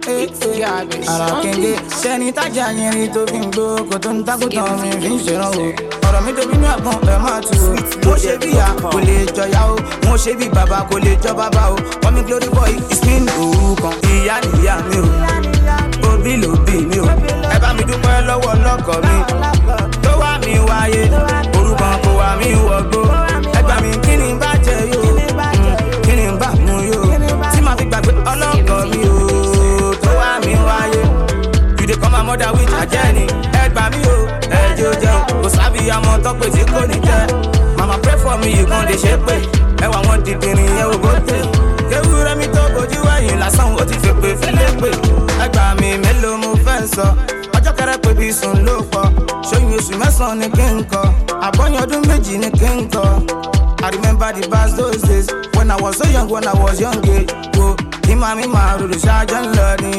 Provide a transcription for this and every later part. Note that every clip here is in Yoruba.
Ara kenge, ṣẹ́ni tájà yẹn rí tó fi ń gbó, kò tó ń tákùtàn mi fi ń ṣèrànwọ́. Ọ̀rọ̀ mi tóbi ní àgbọn ẹ̀ máa tù ú. Mo ṣe bí ìyá kò lè jọyà o, mo ṣe bí bàbá kò lè jọ bàbá o. Kọ́mi glory boy ìsìn òru kan, ìyá nìyá mi o, òbí ló bí mi o. Ẹ bá mi dúpẹ́ lọ́wọ́ lọ́kọ̀ mi, tó wá mi wáyé, orúkọ kò wá mi wọgbó. Ẹ gbà mí kí ni bá jẹ yóò, kí ni bá mú yóò, tí màá fi gbàgbé ọlọ́kọ̀ mi o, tó wá mi wáyé. You dey call my mother with a journey. Ẹ gbà mí o, ẹ jẹ́ o jẹun, kò sábì àmọ́ tọ́pẹ́ tí kò ní jẹ́. Mama pray for me, you gon' dey ṣe pé. Ẹ wà wọ́n dìdìrín yẹn ò bó tè. Ewúrẹ́ mi tó bojú wẹ̀yìn lásán, ó ti fi pè fẹ́lẹ́ pè. Ẹ gbà mí mélòó mo fẹ́ sọ, ọjọ́ kẹrẹ pé bí sùn ló pọ̀. Ṣóyún oṣù mẹ́sàn-án ni kí n kọ, àbọ̀yìn ọdún méjì ni kí n kọ. I remember the past those days, when I was so young, when I was young, wo kí màmí máa rorò ṣáájọ́ ńlọ ni.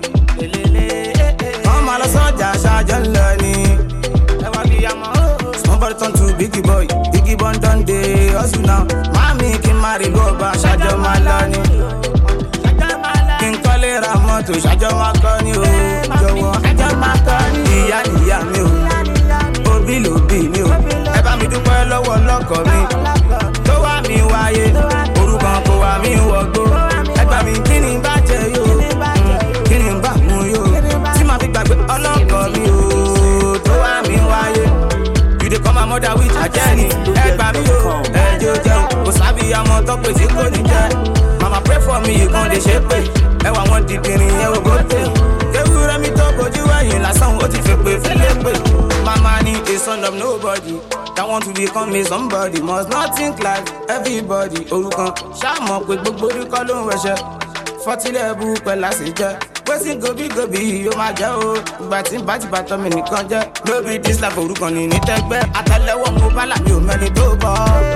Wọ́n máa lọ sọ́jà ṣáájọ́ ńlọ ni. Ẹ wá bí àmọ́. Small boy turn to biggie boy, biggie boy done dey hustle now. Mami kí n máa rí ló bá ṣáájọ́ máa lọ ni. Kí n kọ́lé ra mọ́tò ṣáájọ́ máa kọ́ ni o. Jọ̀wọ́ ṣáájọ́ máa kọ́ ni. Ìyá nìyá mi o, òbí ló bí mi o. Ẹ bá mi dúpẹ́ lọ́wọ́ lọ́kọ̀ mi, tó wá mi wáyé, orúkọ kò wá mi wọgbó. Ẹ gbà mí kí ni bá jẹ yóò, kí ni bá mú yóò, tí màá fi gbàgbé ọlọ́kọ̀ mi o, tó wá mi wáyé. You dey call my mother with a journey. Ẹ gbà mí o, ẹ jẹ́ o jẹun, kò sábì àmọ́ tọ́pẹ́ tí kò ní jẹ́. Mama pray for me, you gon' dey ṣe pé. Ẹ wà wọ́n dìdìrín yẹn ò bó tè. Ewúrẹ́ mi tó bojú wẹ̀yìn lásán, ó ti fi pè fẹ́lẹ́ pè. Mama ni a son of nobody, that want to become a somebody. Must not think like everybody. Orúkọ ṣáàmọ̀ pé gbogbo orúkọ ló ń wẹ̀ṣẹ̀. Fọ́tílẹ̀ bú pẹ̀lú àṣejẹ́. Wẹ́sìn gobi yóò máa jẹ́ o. Ìgbà tí ń bá ti bàtọ́ mi nìkan jẹ́. Lóbi this life orúkọ ní ní tẹ́gbẹ́. Àtẹ́lẹwọ́ mo bá làbí ò mẹ́ni tó bọ̀.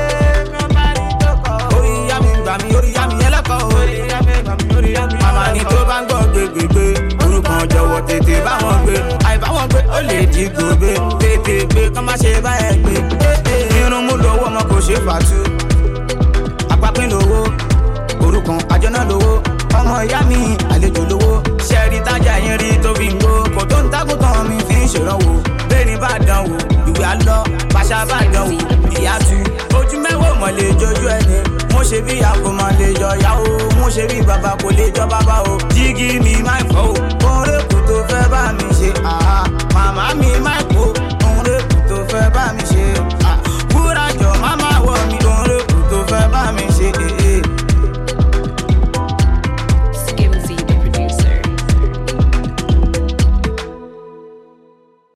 Orí yá mi gbà mí, orí yá mi ẹlẹ́kọ̀ọ́. Màmá ni tó bá ń gbọ́ gbégbégbé. Orúkọ jọ̀wọ́ tètè bá wọn gbé. Àìbá wọn gbé ó lè di gòbé. Tètè gbé kọ́ má ṣe bá ẹ gbé. Irun mú lówó ọmọ kò ṣe fàtú. Àpapín lówó, orúkọ àjọ náà lówó. Ọmọ ìyá mi àlejò lówó. Ṣẹ́ẹ̀rì tájà yẹn rí tó fi ń gbó. Kò tó ń tágùntàn mi fi ń ṣèrànwọ́. Bẹ́ẹ̀ni bá dán wò, ìwé àlọ́, pàṣà bá dán wò, ìyá tu. Ojú mẹ́wàá mọ̀ lè jojú ẹni. Mo ṣe bí ìyá kò máa lè jọ ìyá o. Mo ṣe bí bàbá kò lè jọ bàbá o. Jígí mi máa ń fọ́ o. Oore kò tó fẹ́ bá mi ṣe àhá. Màmá mi máa ń